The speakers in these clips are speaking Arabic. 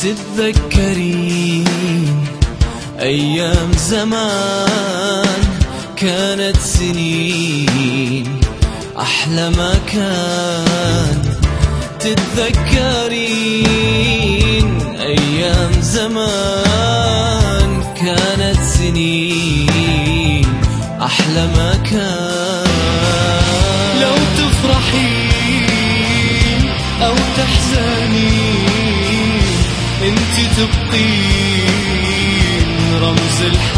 تتذكرين أيام زمان كانت سنين أحلى ما كان. تتذكرين أيام زمان كانت سنين أحلى ما كان. لو تفرحين أو تحزنين انت تبقين رمز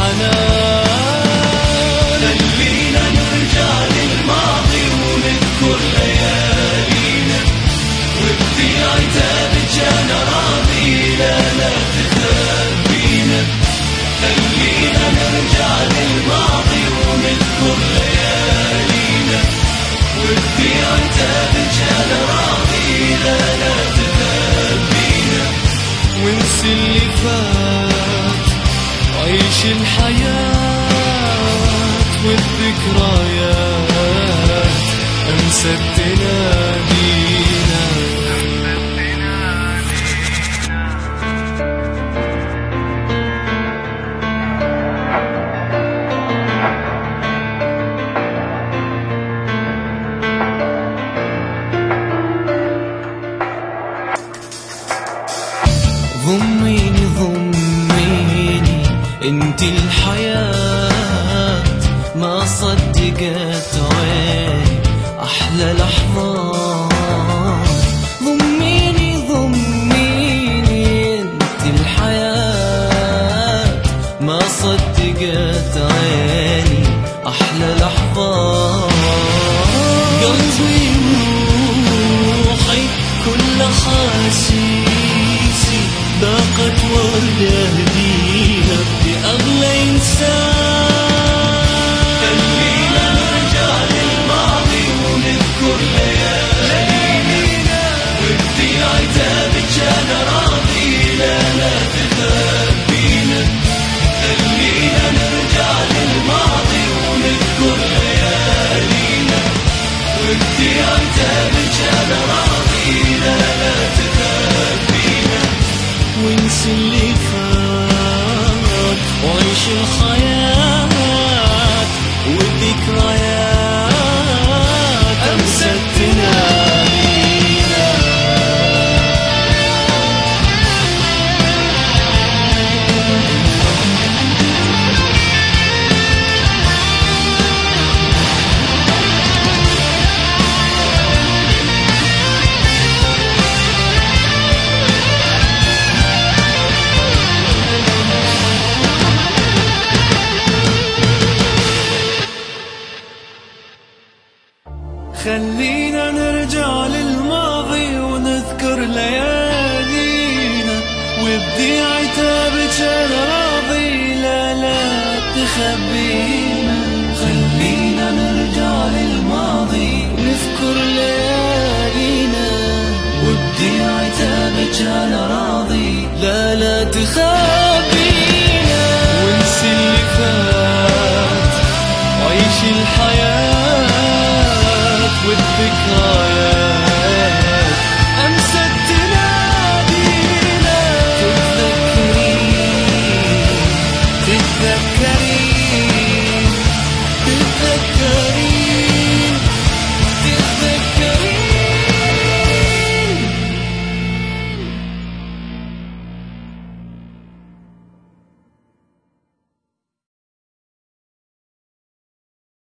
الحنان. خلينا نرجع للماضي ونذكر ليالينا، وابدي عتابك انا راضي لا تخبينا. خلينا نرجع للماضي ونذكر ليالينا، وابدي عتابك انا راضي لا تخبينا. وانسي اللي فات وعيش الحياة والذكريات، أمسك تنادينا. ضميني ضميني انت الحياة، ما صدقت عيني احلى لحظات. ضميني ضميني انت الحياة، ما صدقت عيني احلى لحظات. قلبي وروحي كل خاسيسي ضاقت وردة هديها بأغلى إنسان. خلينا نرجع للماضي ونذكر ليالينا، وابدي عتابك أنا راضي لا تخبينا. خلينا نرجع للماضي ونذكر ليالينا، وابدي عتابك أنا راضي لا تخبينا. وانسي اللي فات وعيش الحياة والذكريات، أمسك تنادينا. خلينا نرجع للماضي ونذكر ليالينا، وابدي عتابك انا راضي لا تخبينا. خلينا نرجع للماضي ونذكر ليالينا، وابدي عتابك انا راضي لا تخبينا.